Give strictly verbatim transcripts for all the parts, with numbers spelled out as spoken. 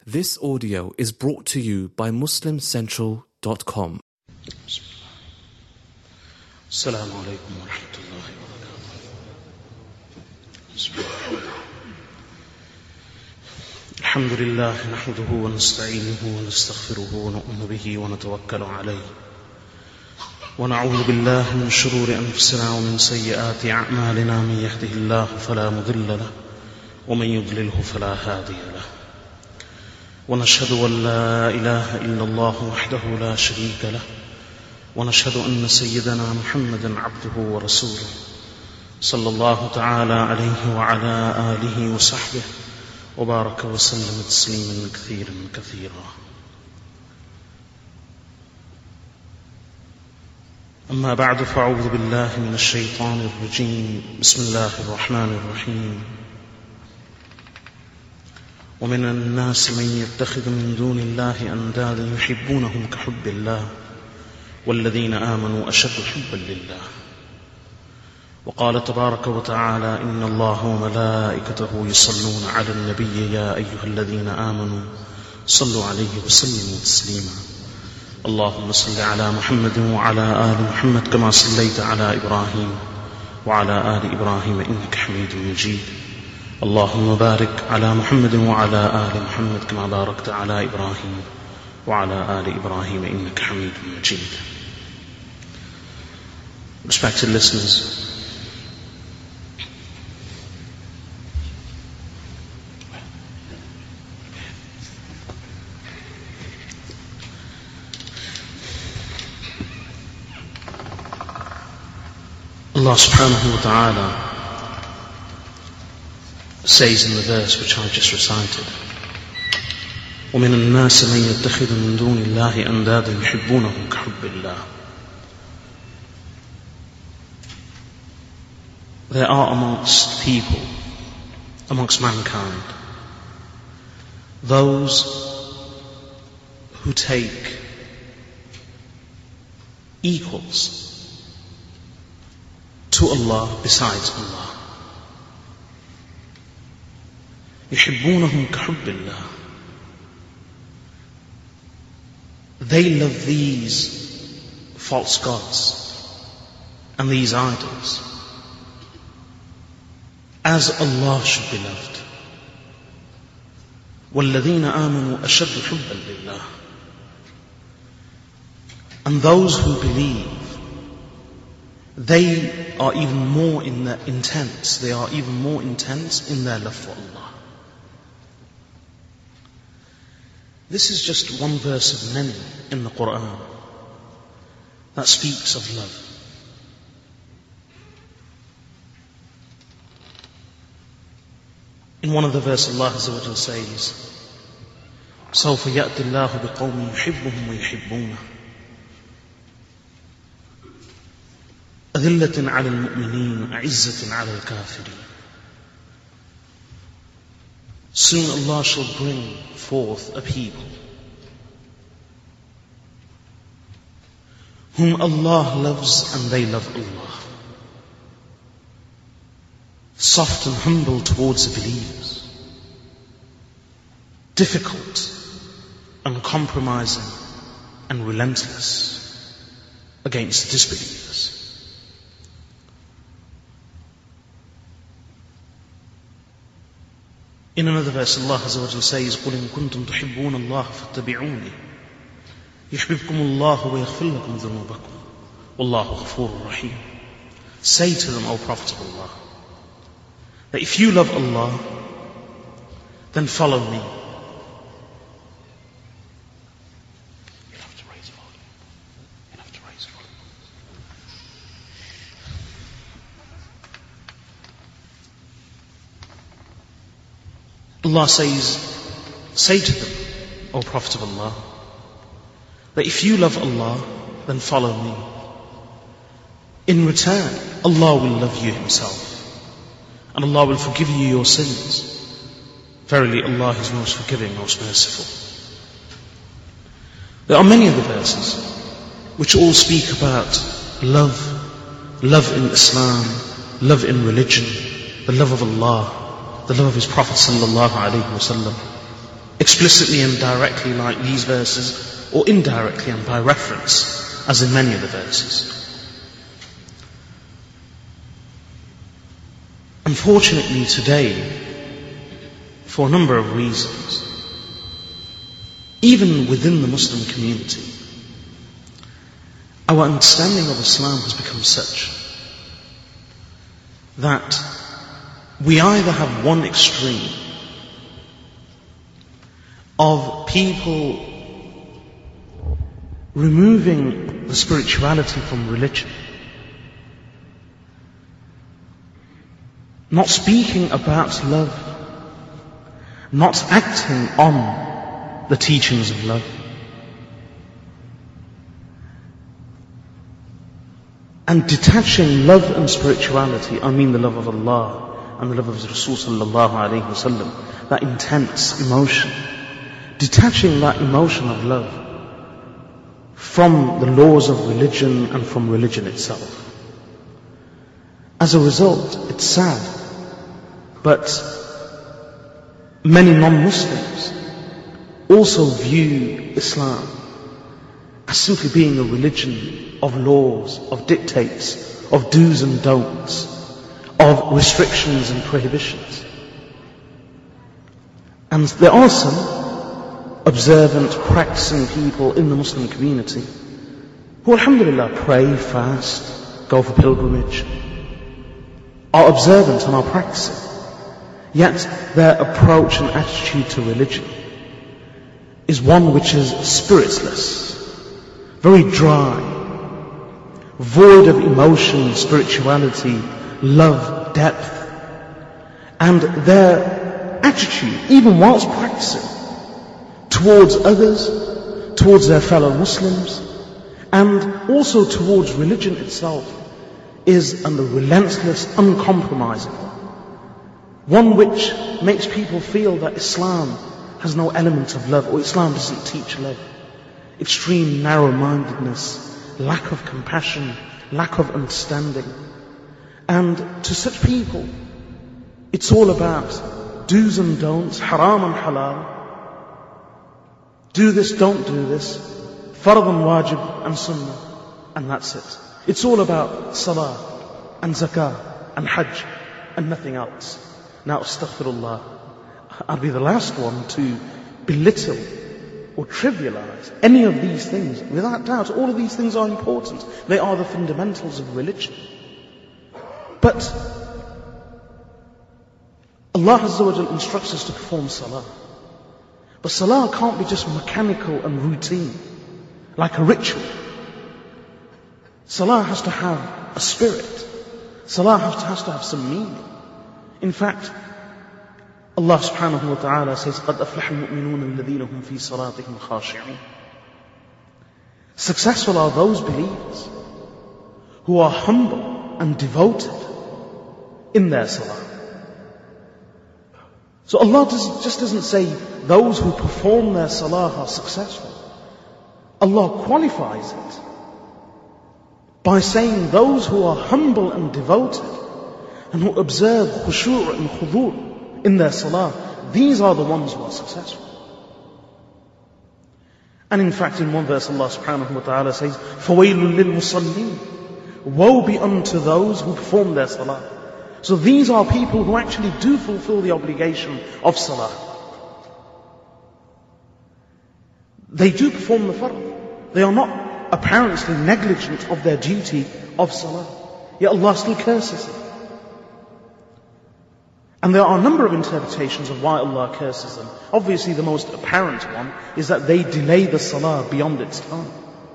This audio is brought to you by muslim central dot com. السلام عليكم ورحمة الله وبركاته. بسم الله. الحمد لله نحمده ونستعينه ونستغفره ونؤمن به ونتوكل عليه ونعوذ بالله من شرور أنفسنا ومن سيئات أعمالنا. من يهده الله فلا مضل له ومن يضلله فلا هادي له، ونشهد أن لا إله إلا الله وحده لا شريك له، ونشهد أن سيدنا محمدا عبده ورسوله صلى الله تعالى عليه وعلى آله وصحبه وبارك وسلم تسليما كثيرا كثيرا. أما بعد، فأعوذ بالله من الشيطان الرجيم. بسم الله الرحمن الرحيم. ومن الناس من يتخذ من دون الله أندادا يحبونهم كحب الله والذين آمنوا أشد حبا لله. وقال تبارك وتعالى: إن الله وملائكته يصلون على النبي يا أيها الذين آمنوا صلوا عليه وسلموا تسليما. اللهم صل على محمد وعلى آل محمد كما صليت على إبراهيم وعلى آل إبراهيم إنك حميد مجيد. اللهم بارك على محمد وعلى آل محمد كما باركت على إبراهيم وعلى آل إبراهيم إنك حميد مجيد. Respected listeners, Allah subhanahu wa ta'ala says in the verse which I just recited, وَمِنَ النَّاسِ مَنْ يَتَّخِذُ مِنْ دُونِ اللَّهِ أَنْدَادًا يُحِبُّونَهُمْ كَحُبِّ اللَّهِ. There are amongst people, amongst mankind, those who take equals to Allah besides Allah. يحبونهم كحب الله. They love these false gods and these idols as Allah should be loved. وَالَّذِينَ آمَنُوا أَشَدُّ حُبًّا لِلَّهِ. And those who believe, they are even more in their intense, they are even more intense in their love for Allah. This is just one verse of many in the Quran that speaks of love. In one of the verses, Allah Azza wa Jalla says, سوف يأتي الله بقوم يحبهم ويحبونه أذلة على المؤمنين أعزة على الكافرين. Soon Allah shall bring forth a people whom Allah loves and they love Allah, soft and humble towards the believers, difficult, uncompromising and relentless against the disbelievers. In another verse, Allah Azza wa Jalla says, قُلْ إِن كُنْتُمْ تُحِبُّونَ اللَّهَ فَاتَّبِعُونِي يُحْبِبْكُمُ اللَّهُ وَيَغْفِرْ لَكُمْ ذُنُوبَكُمْ وَاللَّهُ غَفُورٌ رَحِيمٌ. Say to them, O Prophet of Allah, that if you love Allah, then follow me. You'll have to raise volume. You'll have to raise volume. Allah says, say to them, O Prophet of Allah, that if you love Allah, then follow me. In return, Allah will love you Himself, and Allah will forgive you your sins. Verily, Allah is most forgiving, most merciful. There are many other verses which all speak about love, love in Islam, love in religion, the love of Allah, the love of His Prophet sallallahu alaihi wasallam. explicitly and directly like these verses, or indirectly and by reference, as in many of the verses. Unfortunately today, for a number of reasons, even within the Muslim community, our understanding of Islam has become such that we either have one extreme of people removing the spirituality from religion, not speaking about love, not acting on the teachings of love, and detaching love and spirituality, I mean the love of Allah and the love of His Rasul sallallahu alayhi wa sallam, that intense emotion, detaching that emotion of love from the laws of religion and from religion itself. As a result, it's sad, but many non-Muslims also view Islam as simply being a religion of laws, of dictates, of do's and don'ts, of restrictions and prohibitions. And there are some observant, practicing people in the Muslim community who, alhamdulillah, pray, fast, go for pilgrimage, are observant and are practicing. Yet their approach and attitude to religion is one which is spiritless, very dry, void of emotion, spirituality, love, depth. And their attitude, even whilst practicing, towards others, towards their fellow Muslims, and also towards religion itself, is a relentless, uncompromising one. One which makes people feel that Islam has no element of love, or Islam doesn't teach love. Extreme narrow-mindedness, lack of compassion, lack of understanding. And to such people, it's all about do's and don'ts, haram and halal. Do this, don't do this. Fard and wajib and sunnah. And that's it. It's all about salah and zakah and hajj and nothing else. Now, astaghfirullah, I'll be the last one to belittle or trivialize any of these things. Without doubt, all of these things are important. They are the fundamentals of religion. But Allah Azza wa Jal instructs us to perform salah. But salah can't be just mechanical and routine, like a ritual. Salah has to have a spirit. Salah has to, has to have some meaning. In fact, Allah subhanahu wa ta'ala says, قَدْ أَفْلَحَ الْمُؤْمِنُونَ الَّذِينَ هُمْ فِي صَلَاتِهِمْ خَاشِعُونَ. Successful are those believers who are humble and devoted in their salah. So Allah does, just doesn't say those who perform their salah are successful. Allah qualifies it by saying those who are humble and devoted and who observe khushu' and khudu' in their salah, these are the ones who are successful. And in fact, in one verse Allah subhanahu wa ta'ala says, فَوَيْلٌ لِلْمُصَلِّينَ, woe be unto those who perform their salah. So these are people who actually do fulfill the obligation of salah. They do perform the fard. They are not apparently negligent of their duty of salah. Yet Allah still curses them. And there are a number of interpretations of why Allah curses them. Obviously the most apparent one is that they delay the salah beyond its time.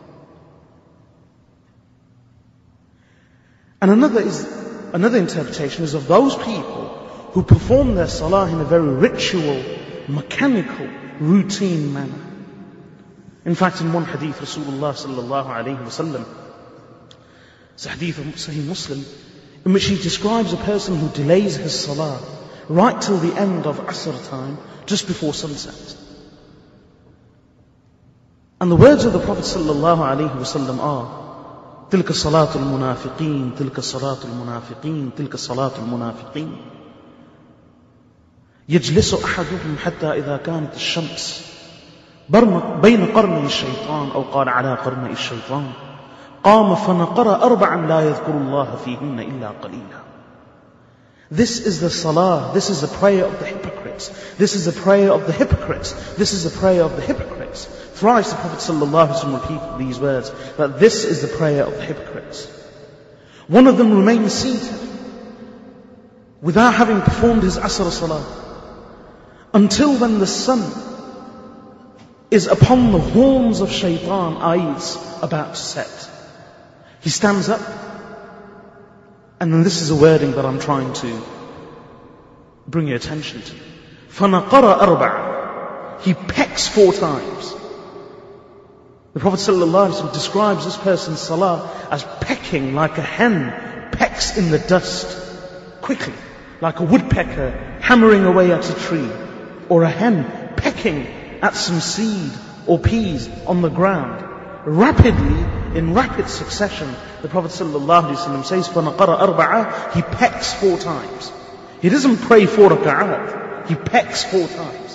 And another is another interpretation is of those people who perform their salah in a very ritual, mechanical, routine manner. In fact, in one hadith, Rasulullah sallallahu alayhi wa sallam, it's a hadith of Sahih Muslim, in which he describes a person who delays his salah right till the end of Asr time, just before sunset. And the words of the Prophet sallallahu alayhi wa sallam are, تلك صلاة المنافقين تلك صلاة المنافقين تلك صلاة المنافقين. يجلس أحدهم حتى إذا كانت الشمس بين قرني الشيطان أو قال على قرني الشيطان قام فنقر أربعا لا يذكر الله فيهن إلا قليلا. This is the salah, this is the prayer of the hypocrites. This is the prayer of the hypocrites. This is the prayer of the hypocrites. Thrice the Prophet ﷺ repeated these words, that this is the prayer of the hypocrites. One of them remains seated without having performed his Asr salah until when the sun is upon the horns of shaitan, eyes about to set. He stands up, and then this is a wording that I'm trying to bring your attention to. فَنَقَرَ أَرْبَعًا. He pecks four times. The Prophet ﷺ describes this person's salah as pecking like a hen pecks in the dust quickly, like a woodpecker hammering away at a tree, or a hen pecking at some seed or peas on the ground. Rapidly, in rapid succession, the Prophet ﷺ says, فَنَقَرَ أَرْبَعًا. He pecks four times. He doesn't pray four raka'at. He pecks four times.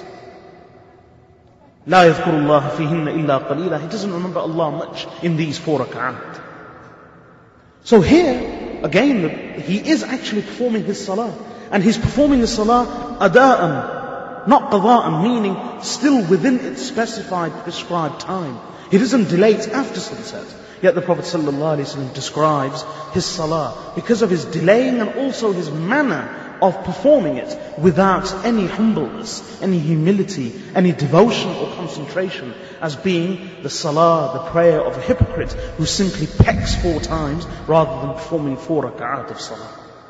لَا يَذْكُرُ اللَّهَ فِيهِنَّ إِلَّا قَلِيلًا. He doesn't remember Allah much in these four raka'at. So here, again, he is actually performing his salah. And he's performing his salah ada'an, not qada'an, meaning still within its specified, prescribed time. He doesn't delay it after sunset. Yet the Prophet ﷺ describes his salah because of his delaying and also his manner of performing it without any humbleness, any humility, any devotion or concentration, as being the salah, the prayer of a hypocrite who simply pecks four times rather than performing four raka'at of salah.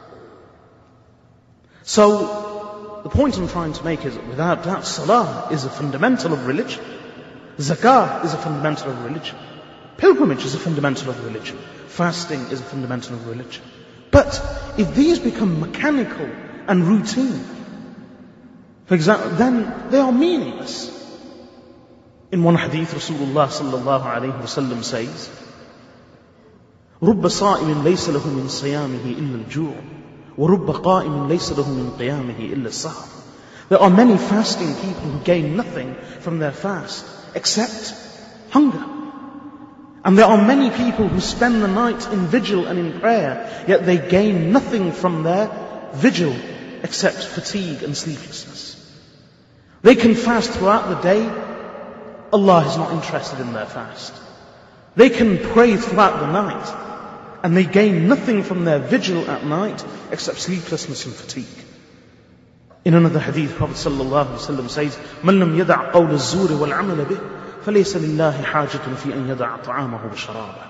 So, the point I'm trying to make is that without doubt, salah is a fundamental of religion. Zakah is a fundamental of religion. Pilgrimage is a fundamental of religion. Fasting is a fundamental of religion. But if these become mechanical and routine, for example, then they are meaningless. In one hadith, Rasulullah sallallahu alayhi wa sallam says, رُبَّ صَائِمٍ لَيْسَ لَهُ مِنْ صِيَامِهِ إِلَّا الْجُوعُ وَرُبَّ قَائِمٍ لَيْسَ لَهُ مِنْ قِيَامِهِ إِلَّا السَّهْرُ. There are many fasting people who gain nothing from their fast except hunger. And there are many people who spend the night in vigil and in prayer, yet they gain nothing from their vigil except fatigue and sleeplessness. They can fast throughout the day, Allah is not interested in their fast. They can pray throughout the night, and they gain nothing from their vigil at night except sleeplessness and fatigue. In another hadith, Prophet ﷺ says, مَنْ لَمْ يَدَعْ قَوْلَ الزُّورِ وَالْعَمَلَ بِهِ فَلَيْسَ لِلَّهِ حَاجَةٌ فِي أَنْ يَدَعَ طَعَامَهُ وَشَرَابَهُ.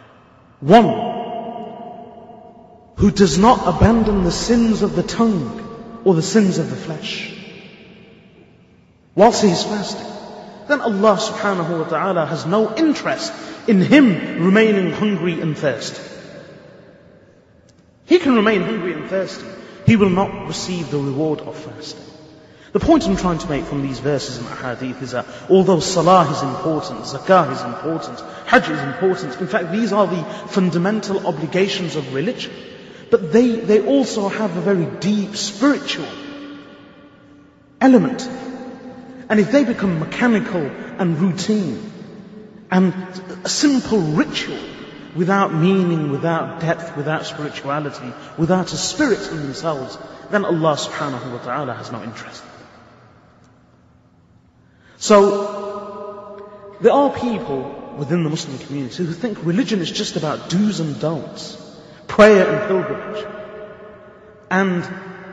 One who does not abandon the sins of the tongue or the sins of the flesh whilst he is fasting, then Allah subhanahu wa ta'ala has no interest in him remaining hungry and thirsty. He can remain hungry and thirsty. He will not receive the reward of fasting. The point I'm trying to make from these verses and ahadith is that although salah is important, zakah is important, hajj is important, in fact these are the fundamental obligations of religion, but they, they also have a very deep spiritual element. And if they become mechanical and routine and a simple ritual without meaning, without depth, without spirituality, without a spirit in themselves, then Allah subhanahu wa ta'ala has no interest. So, there are people within the Muslim community who think religion is just about do's and don'ts, prayer and pilgrimage. And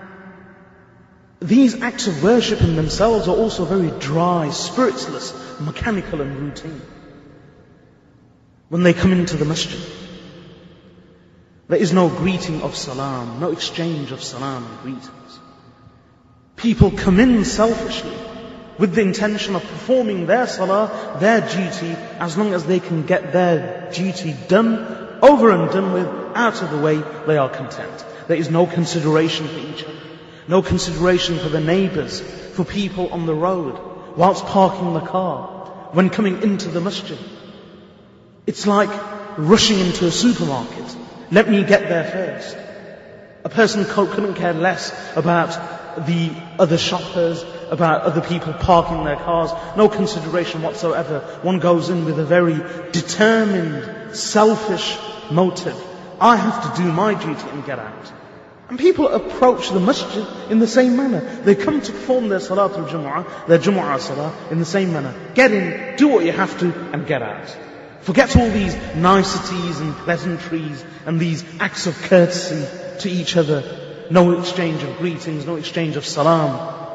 these acts of worship in themselves are also very dry, spiritless, mechanical and routine. When they come into the masjid, there is no greeting of salam, no exchange of salam and greetings. People come in selfishly with the intention of performing their salah, their duty, as long as they can get their duty done, over and done with, out of the way, they are content. There is no consideration for each other, no consideration for the neighbours, for people on the road, whilst parking the car, when coming into the masjid. It's like rushing into a supermarket. Let me get there first. A person couldn't care less about the other shoppers, about other people parking their cars. No consideration whatsoever. One goes in with a very determined, selfish motive. I have to do my duty and get out. And people approach the masjid in the same manner. They come to perform their Salatul Jumu'ah, their Jumu'ah Salah, in the same manner. Get in, do what you have to, and get out. Forget all these niceties and pleasantries and these acts of courtesy to each other. No exchange of greetings, no exchange of salam.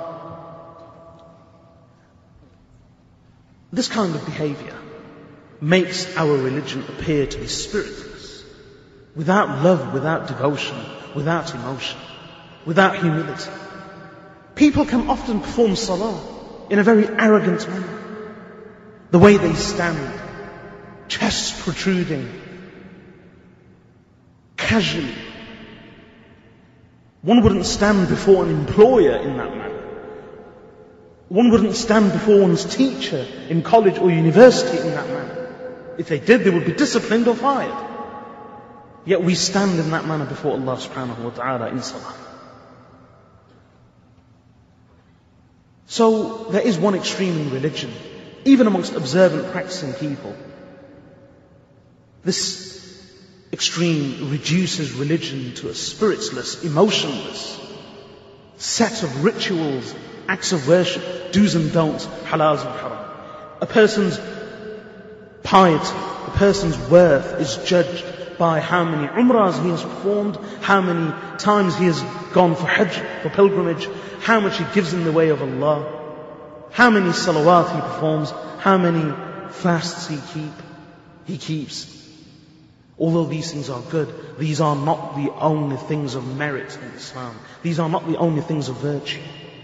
This kind of behavior makes our religion appear to be spiritless, without love, without devotion, without emotion, without humility. People can often perform salah in a very arrogant manner. The way they stand, chest protruding, casually. One wouldn't stand before an employer in that manner. One wouldn't stand before one's teacher in college or university in that manner. If they did, they would be disciplined or fired. Yet we stand in that manner before Allah subhanahu wa ta'ala in salah. So there is one extreme in religion, even amongst observant, practicing people. This extreme reduces religion to a spiritless, emotionless set of rituals, acts of worship, do's and don'ts, halals and haram. A person's piety, a person's worth is judged by how many umrahs he has performed, how many times he has gone for hajj, for pilgrimage, how much he gives in the way of Allah, how many salawat he performs, how many fasts he keep, he keeps. Although these things are good, these are not the only things of merit in Islam. These are not the only things of virtue.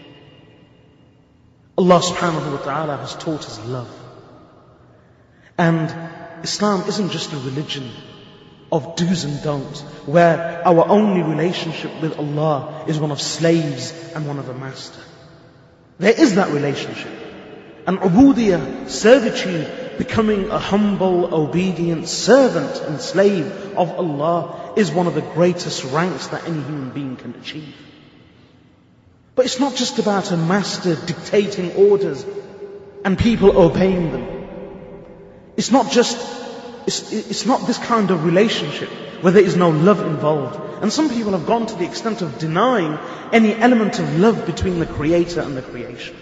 Allah subhanahu wa ta'ala has taught us love. And Islam isn't just a religion of do's and don'ts, where our only relationship with Allah is one of slaves and one of a master. There is that relationship. And ubudiyah, servitude, becoming a humble, obedient servant and slave of Allah is one of the greatest ranks that any human being can achieve. But it's not just about a master dictating orders and people obeying them. It's not just, it's, it's not this kind of relationship where there is no love involved. And some people have gone to the extent of denying any element of love between the Creator and the creation.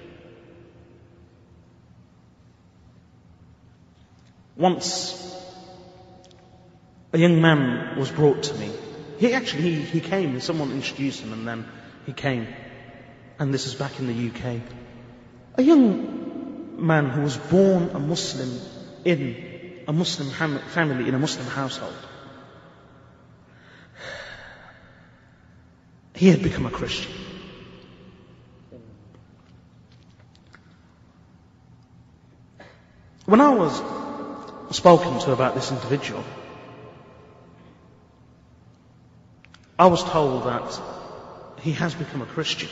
Once, a young man was brought to me. He actually, he, he came, and someone introduced him, and then he came. And this is back in the U K. A young man who was born a Muslim in a Muslim family, in a Muslim household. He had become a Christian. When I was spoken to about this individual, I was told that he has become a Christian.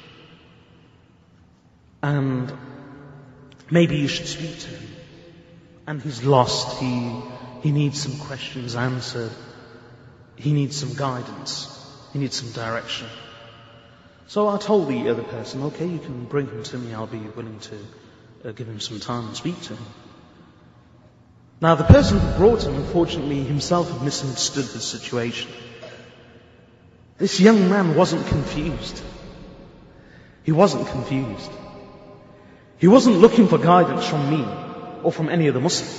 And maybe you should speak to him. And he's lost, he, he needs some questions answered. He needs some guidance. He needs some direction. So I told the other person, okay, you can bring him to me, I'll be willing to uh, give him some time and speak to him. Now the person who brought him, unfortunately, himself had misunderstood the situation. This young man wasn't confused. He wasn't confused. He wasn't looking for guidance from me or from any other Muslim.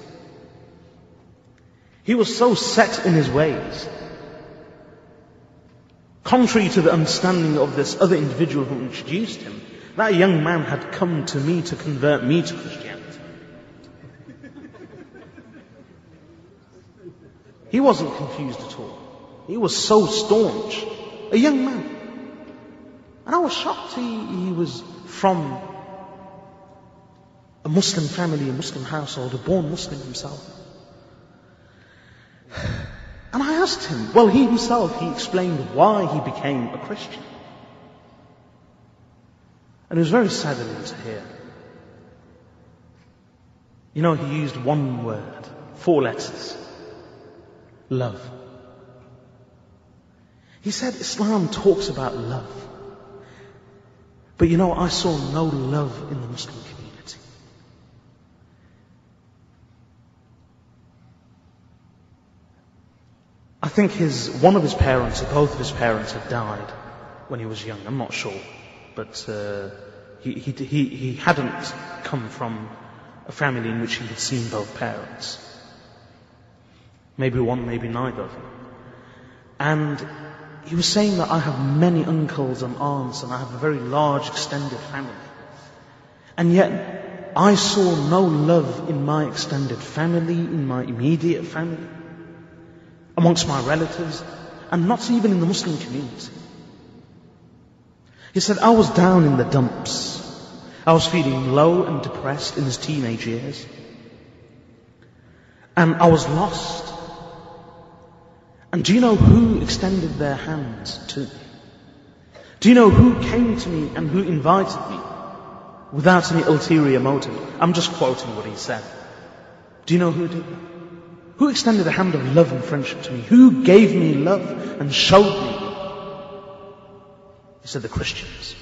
He was so set in his ways, contrary to the understanding of this other individual who introduced him. That young man had come to me to convert me to Christianity. He wasn't confused at all. He was so staunch. A young man. And I was shocked he, he was from a Muslim family, a Muslim household, a born Muslim himself. And I asked him, well, he himself, he explained why he became a Christian. And it was very saddening to hear. You know, he used one word, four letters. Love. He said Islam talks about love. But you know, I saw no love in the Muslim community. I think his, one of his parents, or both of his parents had died when he was young, I'm not sure. But uh, he, he, he, he hadn't come from a family in which he had seen both parents. Maybe one, maybe neither of them. And he was saying that I have many uncles and aunts and I have a very large extended family. And yet I saw no love in my extended family, in my immediate family, amongst my relatives, and not even in the Muslim community. He said, I was down in the dumps. I was feeling low and depressed in his teenage years. And I was lost. And do you know who extended their hands to me? Do you know who came to me and who invited me without any ulterior motive? I'm just quoting what he said. Do you know who did that? Who extended a hand of love and friendship to me? Who gave me love and showed me? He said, the Christians.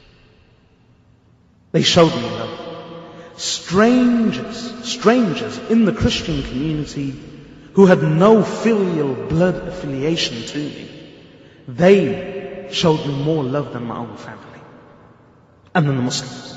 They showed me love. Strangers, strangers in the Christian community who had no filial blood affiliation to me, they showed me more love than my own family and than the Muslims.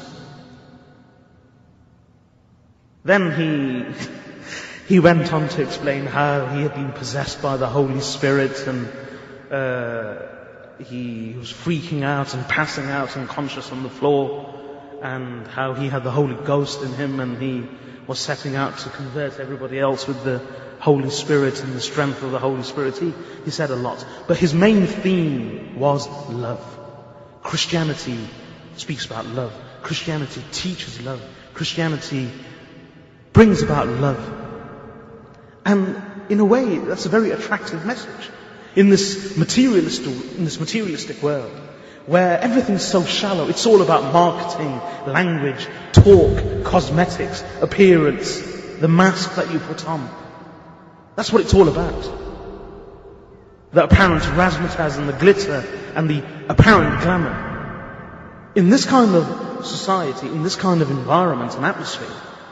Then he he went on to explain how he had been possessed by the Holy Spirit, and uh, he was freaking out and passing out unconscious on the floor, and how he had the Holy Ghost in him and he was setting out to convert everybody else with the Holy Spirit and the strength of the Holy Spirit. He, he said a lot. But his main theme was love. Christianity speaks about love. Christianity teaches love. Christianity brings about love. And in a way, that's a very attractive message. In this materialistic, in this materialistic world, where everything's so shallow, it's all about marketing, language, talk, cosmetics, appearance, the mask that you put on. That's what it's all about. The apparent razzmatazz and the glitter and the apparent glamour. In this kind of society, in this kind of environment and atmosphere,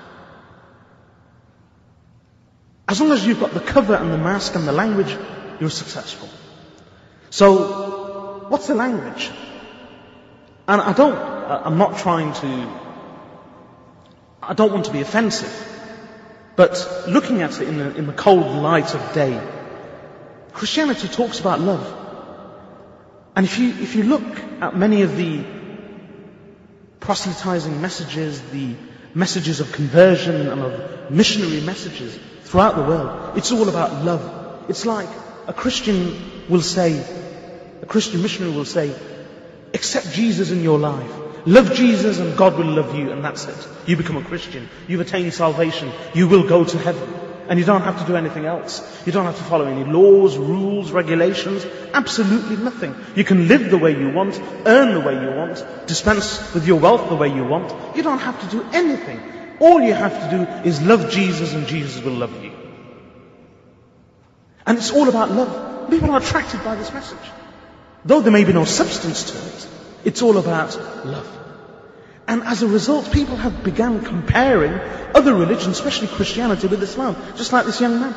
as long as you've got the cover and the mask and the language, you're successful. So, what's the language? And I don't, I'm not trying to, I don't want to be offensive. But looking at it in the, in the cold light of day, Christianity talks about love. And if you, if you look at many of the proselytizing messages, the messages of conversion and of missionary messages throughout the world, it's all about love. It's like a Christian will say, a Christian missionary will say, accept Jesus in your life. Love Jesus and God will love you, and that's it. You become a Christian. You've attained salvation. You will go to heaven. And you don't have to do anything else. You don't have to follow any laws, rules, regulations. Absolutely nothing. You can live the way you want, earn the way you want, dispense with your wealth the way you want. You don't have to do anything. All you have to do is love Jesus and Jesus will love you. And it's all about love. People are attracted by this message. Though there may be no substance to it, it's all about love. And as a result, people have begun comparing other religions, especially Christianity, with Islam. Just like this young man.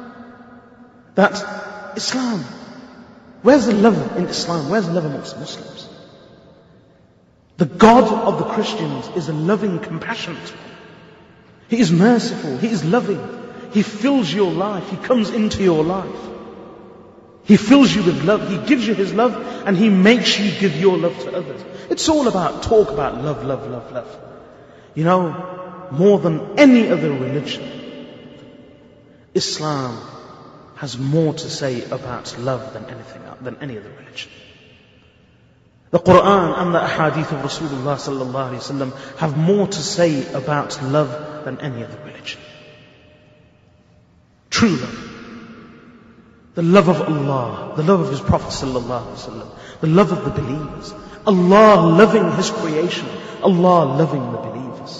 That Islam, where's the love in Islam? Where's the love amongst Muslims? The God of the Christians is a loving, compassionate one. He is merciful. He is loving. He fills your life. He comes into your life. He fills you with love. He gives you His love, and He makes you give your love to others. It's all about talk about love, love, love, love. You know, more than any other religion, Islam has more to say about love than anything else, than any other religion. The Quran and the Ahadith of Rasulullah sallallahu alaihi wasallam have more to say about love than any other religion. True love. The love of Allah, the love of His Prophet sallallahu alaihi wasallam, the love of the believers. Allah loving His creation, Allah loving the believers.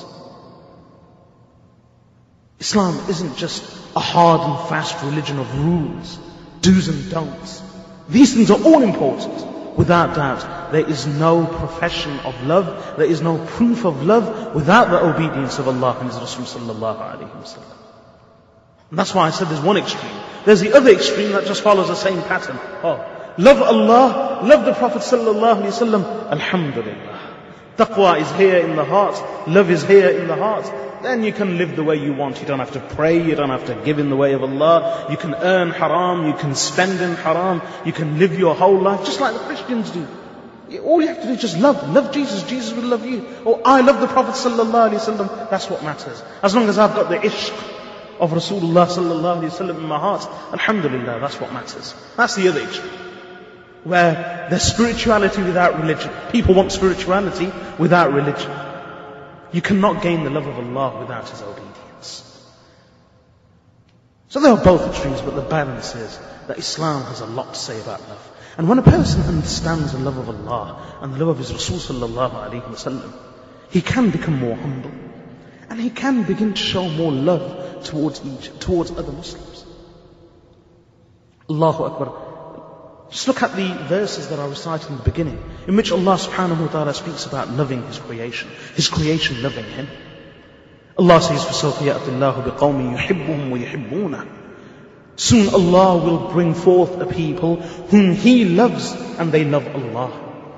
Islam isn't just a hard and fast religion of rules, do's and don'ts. These things are all important, without doubt. there is no profession of love, there is no proof of love without the obedience of Allah and His Rasul sallallahu alayhi wa sallam. And that's why I said there's one extreme. There's the other extreme that just follows the same pattern. Oh, love Allah, love the Prophet sallallahu alayhi wa sallam, alhamdulillah. Taqwa is here in the heart, love is here in the heart. Then you can live the way you want. You don't have to pray, you don't have to give in the way of Allah. You can earn haram, you can spend in haram, you can live your whole life just like the Christians do. All you have to do is just love. Love Jesus, Jesus will love you. Or I love the Prophet sallallahu alaihi wasallam. That's what matters. As long as I've got the ishq of Rasulullah sallallahu alaihi wasallam in my heart, alhamdulillah, that's what matters. That's the other extreme, where there's spirituality without religion. People want spirituality without religion. You cannot gain the love of Allah without His obedience. So there are both extremes, but the balance is that Islam has a lot to say about love. And when a person understands the love of Allah and the love of His Rasul sallallahu alayhi wa sallam, he can become more humble. And he can begin to show more love towards each, towards other Muslims. Allahu Akbar. Just look at the verses that I recited in the beginning, in which Allah subhanahu wa ta'ala speaks about loving His creation, His creation loving Him. Allah says, فَسَوْفَ يَأْتِ اللَّهُ بِقَوْمٍ يُحِبُّهُمْ وَيُحِبُّونَهُ. Soon Allah will bring forth a people whom He loves and they love Allah.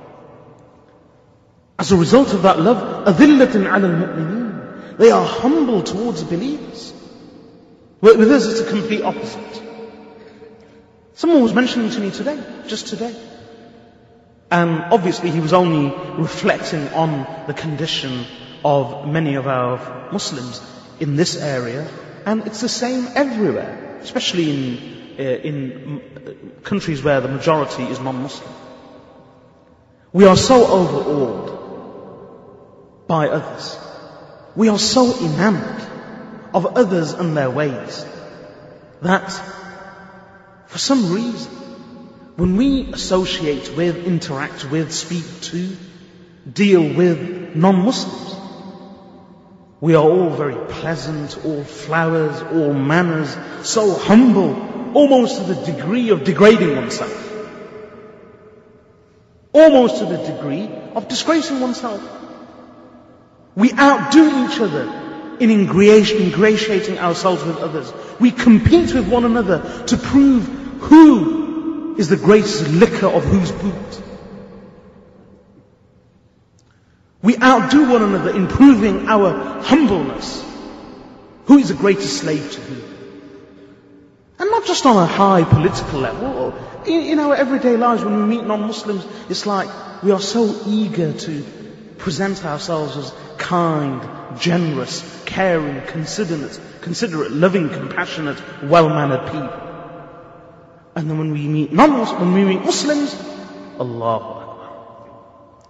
As a result of that love, أَذِلَّةٍ عَلَى الْمُؤْمِنِينَ. They are humble towards the believers. With us it's a complete opposite. Someone was mentioning to me today, just today. And obviously he was only reflecting on the condition of many of our Muslims in this area. And it's the same everywhere, especially in, uh, in countries where the majority is non-Muslim. We are so overawed by others. We are so enamored of others and their ways that for some reason, when we associate with, interact with, speak to, deal with non-Muslims, we are all very pleasant, all flowers, all manners, so humble, almost to the degree of degrading oneself. Almost to the degree of disgracing oneself. We outdo each other in ingratiating ourselves with others. We compete with one another to prove who is the greatest licker of whose boot. We outdo one another in proving our humbleness. Who is the greatest slave to who? And not just on a high political level. In, in our everyday lives when we meet non-Muslims, it's like we are so eager to present ourselves as kind, generous, caring, considerate, considerate, loving, compassionate, well-mannered people. And then when we meet non-Muslims, when we meet Muslims, Allahu Akbar.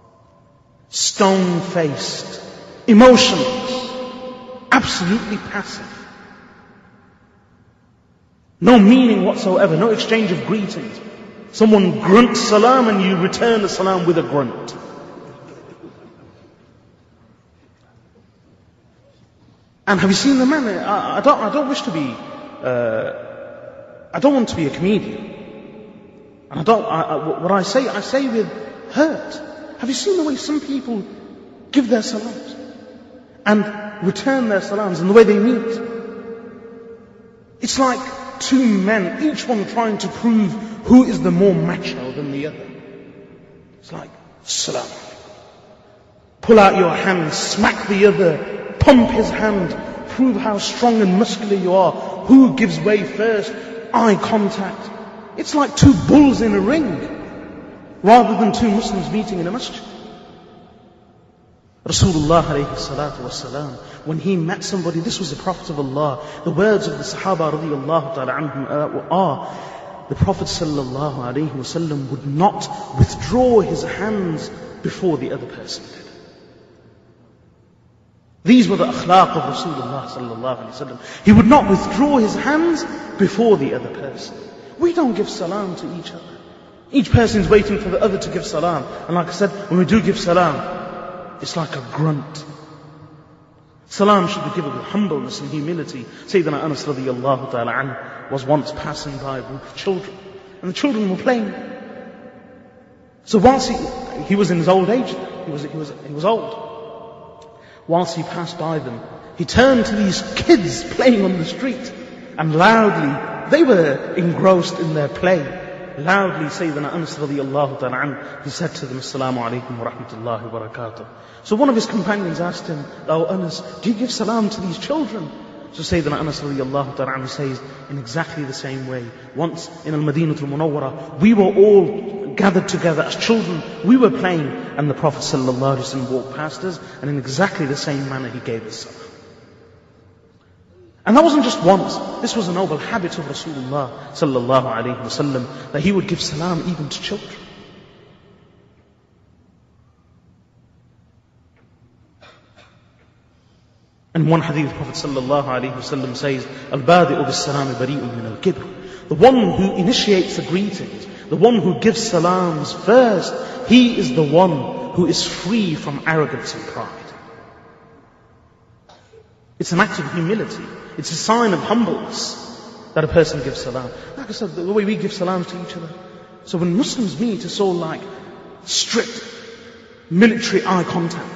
Stone-faced, emotionless, absolutely passive. No meaning whatsoever, no exchange of greetings. Someone grunts salam and you return the salam with a grunt. And have you seen the man? I, I don't. I don't wish to be. Uh, I don't want to be a comedian. And I don't. I, I, what I say, I say with hurt. Have you seen the way some people give their salams and return their salams and the way they meet? It's like two men, each one trying to prove who is the more macho than the other. It's like salam. Pull out your hand, smack the other. Pump his hand, prove how strong and muscular you are. Who gives way first? Eye contact. It's like two bulls in a ring, rather than two Muslims meeting in a masjid. Rasulullah alayhi salatu wasalam, when he met somebody, this was the Prophet of Allah, the words of the Sahaba radiyallahu ta'ala anhum are, the Prophet sallallahu alayhi wasallam would not withdraw his hands before the other person did. These were the akhlaq of Rasulullah sallallahu alayhi wasallam. He would not withdraw his hands before the other person. We don't give salam to each other. Each person is waiting for the other to give salam. And like I said, when we do give salam, it's like a grunt. Salam should be given with humbleness and humility. Sayyidina Anas radiyallahu ta'ala anhu was once passing by a group of children. And the children were playing. So whilst he, he was in his old age, he was, he was, he was old. Whilst he passed by them, he turned to these kids playing on the street and loudly, they were engrossed in their play. Loudly Sayyidina Anas radiyallahu ta'ala anhu, he said to them, Assalamu alaikum wa rahmatullahi wa barakatuh. So one of his companions asked him, Oh Anas, do you give salam to these children? So Sayyidina Anas radiyallahu ta'ala anhu says, in exactly the same way. Once in Al-Madinatul Munawwara, we were all gathered together as children, we were playing, and the Prophet sallallahu alaihi wasallam walked past us, and in exactly the same manner he gave us salam. And that wasn't just once, this was a noble habit of Rasulullah sallallahu alaihi wasallam, that he would give salam even to children. And one hadith, Prophet sallallahu alaihi wasallam says, Al-Badi'u bis-salami bari'un min al-kibr. The one who initiates the greetings, the one who gives salams first, he is the one who is free from arrogance and pride. It's an act of humility. It's a sign of humbleness that a person gives salam. Like I said, the way we give salams to each other. So when Muslims meet, it's all like strict military eye contact.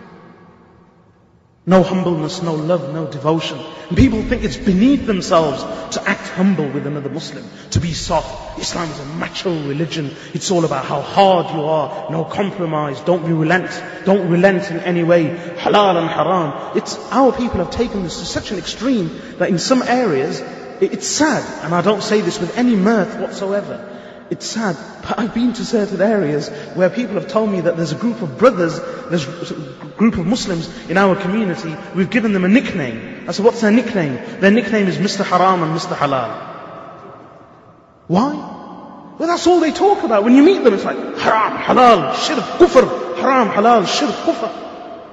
No humbleness, no love, no devotion. And people think it's beneath themselves to act humble with another Muslim, to be soft. Islam is a macho religion. It's all about how hard you are, no compromise, don't be relent, don't relent in any way, halal and haram. It's, our people have taken this to such an extreme that in some areas, it's sad, and I don't say this with any mirth whatsoever. It's sad, but I've been to certain areas where people have told me that there's a group of brothers, there's a group of Muslims in our community, we've given them a nickname. I said, what's their nickname? Their nickname is Mister Haram and Mister Halal. Why? Well, that's all they talk about. When you meet them, it's like, haram, halal, shirk, kufr, haram, halal, shirk, kufr.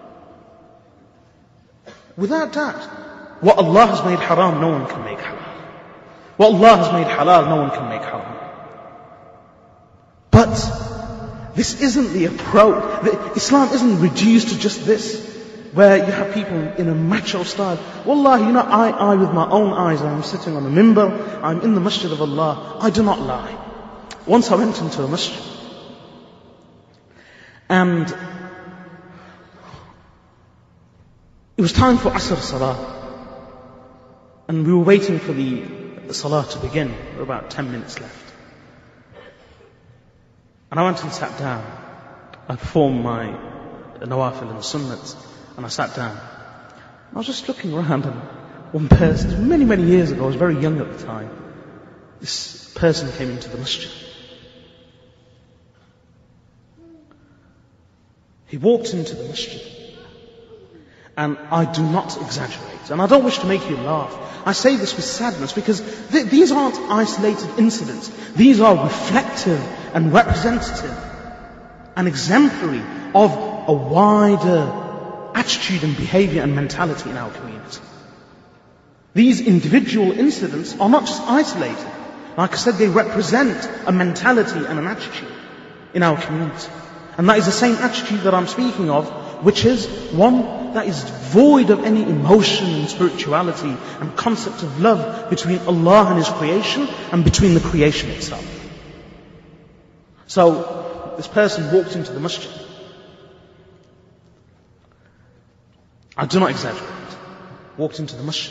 Without doubt, what Allah has made haram, no one can make halal. What Allah has made halal, no one can make haram. But this isn't the approach. The, Islam isn't reduced to just this, where you have people in a macho style. Wallahi, you know, I, I with my own eyes, I'm sitting on a mimbar, I'm in the masjid of Allah, I do not lie. Once I went into a masjid, and it was time for Asr Salah, and we were waiting for the Salah to begin. There were about ten minutes left. And I went and sat down. I performed my nawafil and sunnats, and I sat down. I was just looking around, and one person, many, many years ago, I was very young at the time, this person came into the masjid. He walked into the masjid, and I do not exaggerate, and I don't wish to make you laugh. I say this with sadness because th- these aren't isolated incidents. These are reflective and representative and exemplary of a wider attitude and behavior and mentality in our community. These individual incidents are not just isolated. Like I said, they represent a mentality and an attitude in our community. And that is the same attitude that I'm speaking of, which is one that is void of any emotion and spirituality and concept of love between Allah and His creation and between the creation itself. So, this person walked into the masjid. I do not exaggerate. Walked into the masjid.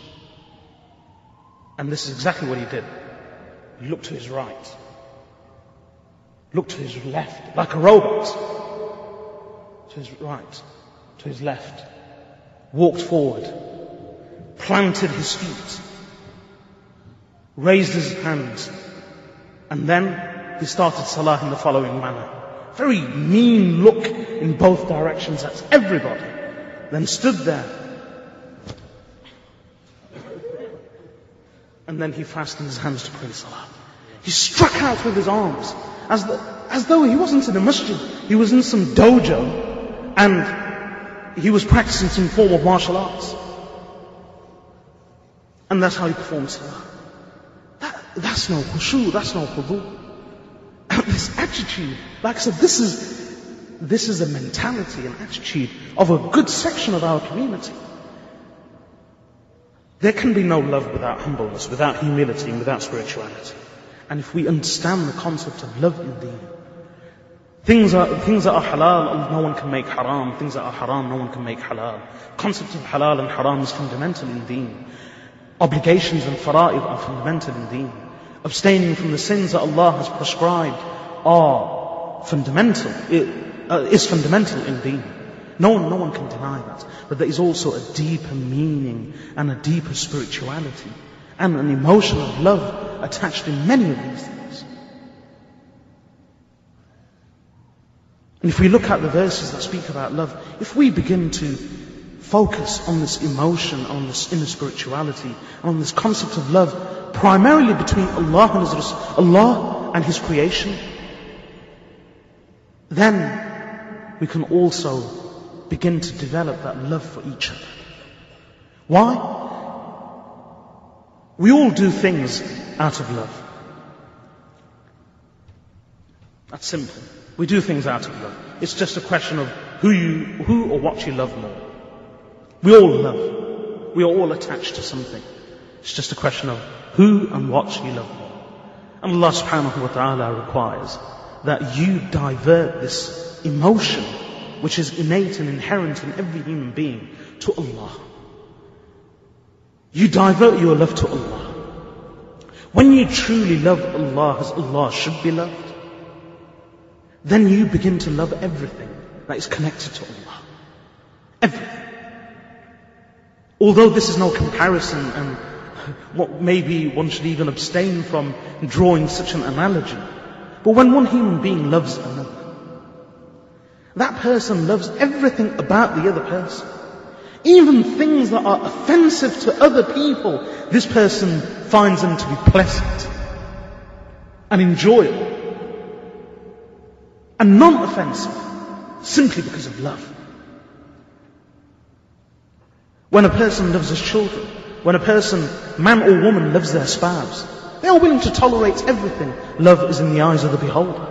And this is exactly what he did. He looked to his right. Looked to his left, like a robot. To his right, to his left. Walked forward. Planted his feet. Raised his hands. And then he started salah in the following manner. Very mean look in both directions at everybody. Then stood there. And then he fastened his hands to pray salah. He struck out with his arms. As, the, as though he wasn't in a masjid. He was in some dojo. And he was practicing some form of martial arts. And that's how he performed salah. That, that's no khushu, that's no khudu. And this attitude, like I said, this is, this is a mentality, an attitude of a good section of our community. There can be no love without humbleness, without humility, and without spirituality. And if we understand the concept of love in Deen, Things are, things that are halal, no one can make haram. Things that are haram, no one can make halal. Concept of halal and haram is fundamental in deen. Obligations and fara'id are fundamental in deen. Abstaining from the sins that Allah has prescribed are fundamental, it, uh, is fundamental in deen. No one, no one can deny that. But there is also a deeper meaning and a deeper spirituality and an emotion of love attached in many of these things. And if we look at the verses that speak about love, if we begin to focus on this emotion, on this inner spirituality, on this concept of love, primarily between Allah and His Rasul, Allah and His creation, then we can also begin to develop that love for each other. Why? We all do things out of love. That's simple. We do things out of love. It's just a question of who you, who or what you love more. We all love. We are all attached to something. It's just a question of who and what you love more. And Allah subhanahu wa ta'ala requires that you divert this emotion, which is innate and inherent in every human being, to Allah. You divert your love to Allah. When you truly love Allah as Allah should be loved, then you begin to love everything that is connected to Allah. Everything. Although this is no comparison, and what maybe one should even abstain from drawing such an analogy. But when one human being loves another, that person loves everything about the other person. Even things that are offensive to other people, this person finds them to be pleasant and enjoyable and non-offensive, simply because of love. When a person loves his children, when a person, man or woman, loves their spouse, they are willing to tolerate everything. Love is in the eyes of the beholder.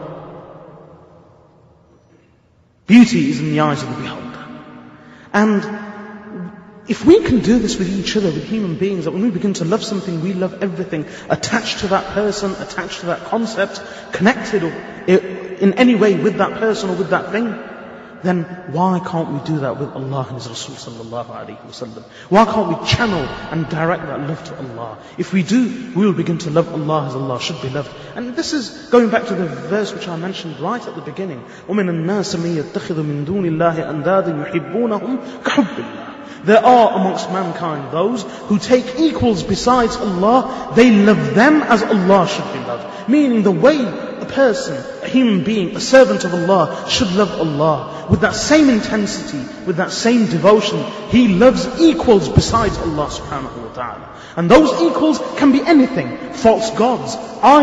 Beauty is in the eyes of the beholder. And if we can do this with each other, with human beings, that when we begin to love something, we love everything, attached to that person, attached to that concept, connected in any way with that person or with that thing, then why can't we do that with Allah and His Rasul sallallahu alayhi wa sallam? Why can't we channel and direct that love to Allah? If we do, we will begin to love Allah as Allah should be loved. And this is going back to the verse which I mentioned right at the beginning. وَمِنَ النَّاسِ مَن يَتَّخِذُ مِن دُونِ اللَّهِ أَنْدَادًا يُحِبُّونَهُمْ كَحُبِّ اللَّهِ. There are amongst mankind those who take equals besides Allah. They love them as Allah should be loved. Meaning the way a person, a human being, a servant of Allah should love Allah, with that same intensity, with that same devotion, he loves equals besides Allah subhanahu wa ta'ala. And those equals can be anything: false gods,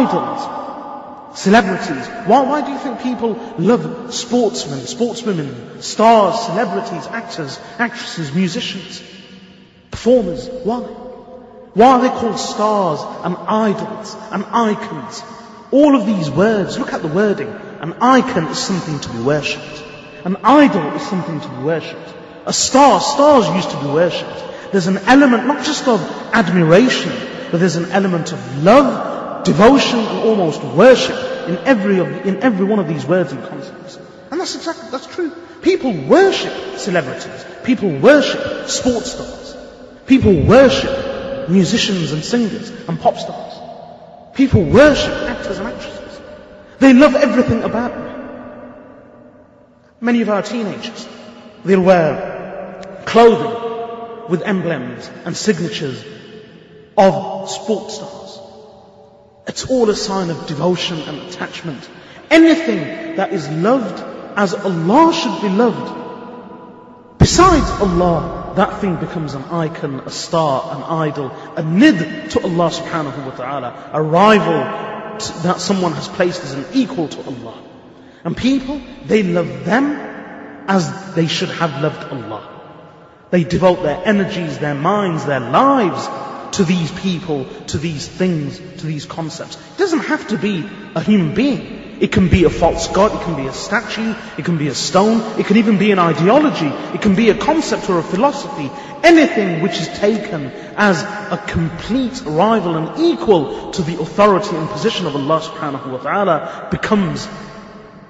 idols, celebrities. Why, why do you think people love sportsmen, sportswomen, stars, celebrities, actors, actresses, musicians, performers? Why? Why are they called stars and idols and icons? All of these words, look at the wording. An icon is something to be worshipped. An idol is something to be worshipped. A star, stars used to be worshipped. There's an element not just of admiration, but there's an element of love, devotion, and almost worship in every of, in every one of these words and concepts. And that's exactly, that's true. People worship celebrities. People worship sports stars. People worship musicians and singers and pop stars. People worship actors and actresses. They love everything about them. Many of our teenagers, they'll wear clothing with emblems and signatures of sports stars. It's all a sign of devotion and attachment. Anything that is loved as Allah should be loved, besides Allah, that thing becomes an icon, a star, an idol, a nid to Allah subhanahu wa ta'ala, a rival to, that someone has placed as an equal to Allah. And people, they love them as they should have loved Allah. They devote their energies, their minds, their lives to these people, to these things, to these concepts. It doesn't have to be a human being. It can be a false god, it can be a statue, it can be a stone, it can even be an ideology, it can be a concept or a philosophy. Anything which is taken as a complete rival and equal to the authority and position of Allah subhanahu wa ta'ala becomes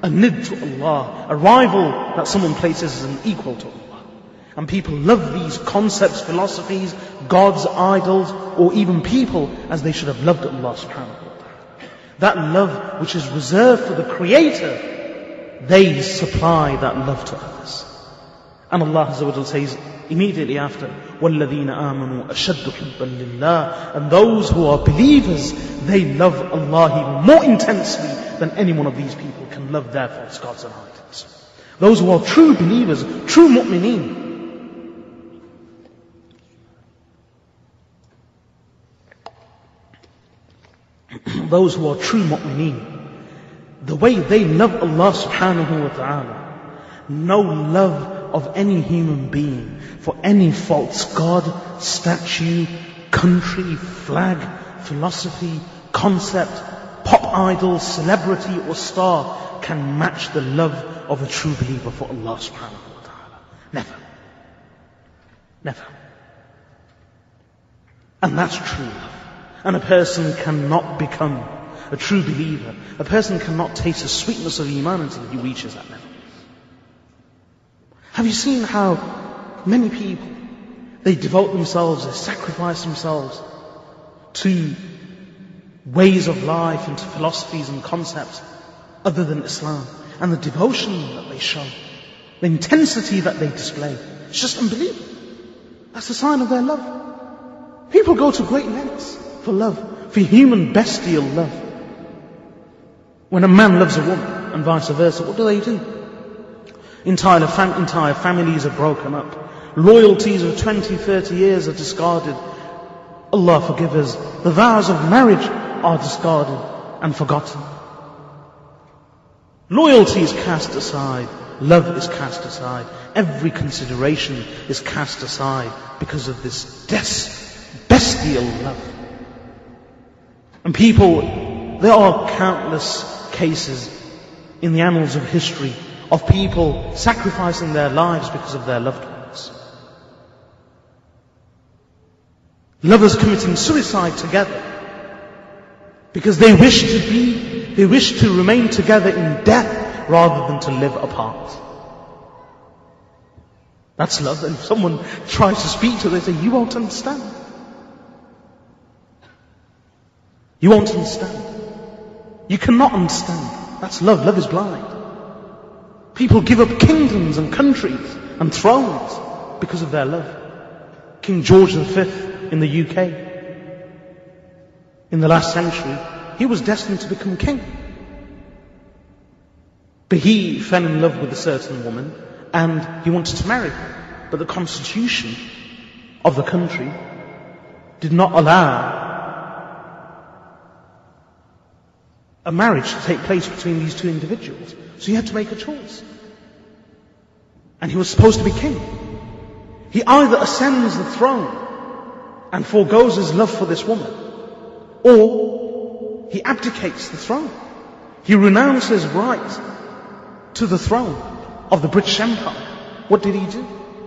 a nid to Allah, a rival that someone places as an equal to Allah. And people love these concepts, philosophies, gods, idols, or even people as they should have loved Allah subhanahu wa ta'ala. That love which is reserved for the Creator, they supply that love to others. And Allah Azza wa Jalla says immediately after, وَالَّذِينَ آمَنُوا أَشَدُّ حُبًّا لِلَّهِ. And those who are believers, they love Allah even more intensely than any one of these people can love their false gods and idols. Those who are true believers, true mu'mineen, those who are true mu'mineen, the way they love Allah subhanahu wa ta'ala, no love of any human being for any false god, statue, country, flag, philosophy, concept, pop idol, celebrity or star can match the love of a true believer for Allah subhanahu wa ta'ala. Never. Never. And that's true love. And a person cannot become a true believer. A person cannot taste the sweetness of Iman until he reaches that level. Have you seen how many people, they devote themselves, they sacrifice themselves to ways of life and to philosophies and concepts other than Islam, and the devotion that they show, the intensity that they display, it's just unbelievable. That's a sign of their love. People go to great lengths for love, for human bestial love. When a man loves a woman and vice versa, what do they do? Entire, fam- entire families are broken up. Loyalties of twenty, thirty years are discarded. Allah forgive us. The vows of marriage are discarded and forgotten. Loyalty is cast aside. Love is cast aside. Every consideration is cast aside because of this des- bestial love. And people, there are countless cases in the annals of history of people sacrificing their lives because of their loved ones. Lovers committing suicide together because they wish to be, they wish to remain together in death rather than to live apart. That's love. And if someone tries to speak to them, they say, you won't understand. You won't understand. You cannot understand. That's love. Love is blind. People give up kingdoms and countries and thrones because of their love. King George the Fifth in the U K, in the last century, he was destined to become king. But he fell in love with a certain woman and he wanted to marry her. But the constitution of the country did not allow a marriage to take place between these two individuals. So he had to make a choice. And he was supposed to be king. He either ascends the throne and forgoes his love for this woman, or he abdicates the throne. He renounces right to the throne of the British Empire. What did he do?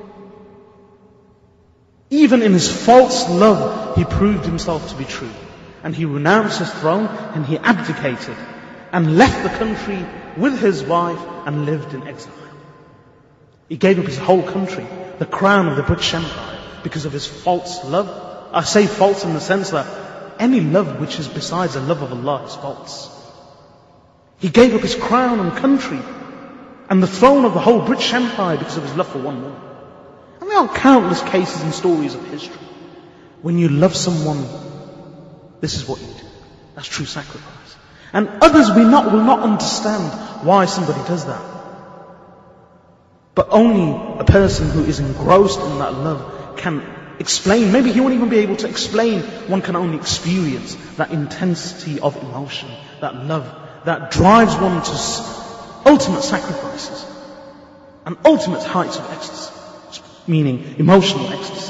Even in his false love, he proved himself to be true. And he renounced his throne and he abdicated and left the country with his wife and lived in exile. He gave up his whole country, the crown of the British Empire, because of his false love. I say false in the sense that any love which is besides the love of Allah is false. He gave up his crown and country and the throne of the whole British Empire because of his love for one woman. And there are countless cases and stories of history. When you love someone, this is what you do. That's true sacrifice. And others will not, will not understand why somebody does that. But only a person who is engrossed in that love can explain. Maybe he won't even be able to explain. One can only experience that intensity of emotion, that love, that drives one to ultimate sacrifices and ultimate heights of ecstasy, meaning emotional ecstasy.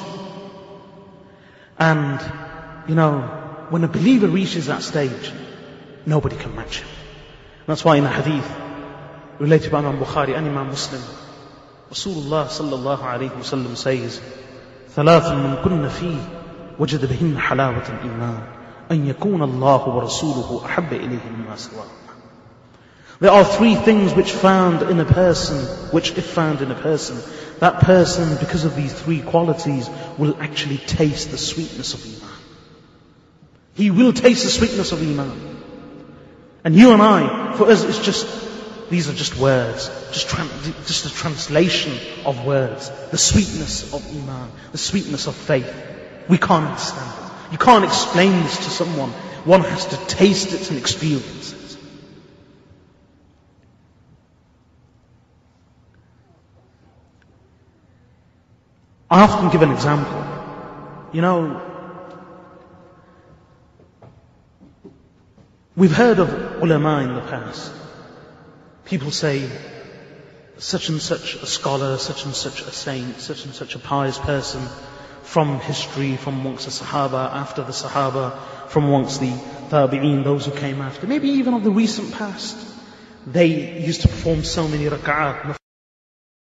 And, you know, when a believer reaches that stage, nobody can match him. That's why in a hadith related by Imam Bukhari and Imam Muslim, Rasulullah sallallahu alayhi wa sallam says, ثلاث من كن فيه وجد بهن حلاوة الإيمان أن يكون الله ورسوله أحب إليه مما سواهما. There are three things which found in a person, which if found in a person, that person, because of these three qualities, will actually taste the sweetness of Iman. He will taste the sweetness of Iman. And you and I, for us, it's just, these are just words, just, tran- just a translation of words. The sweetness of Iman, the sweetness of faith. We can't understand it. You can't explain this to someone. One has to taste it and experience it. I often give an example. You know, we've heard of ulama in the past. People say, such and such a scholar, such and such a saint, such and such a pious person, from history, from amongst the Sahaba, after the Sahaba, from amongst the Tabi'een, those who came after, maybe even of the recent past, they used to perform so many rak'at.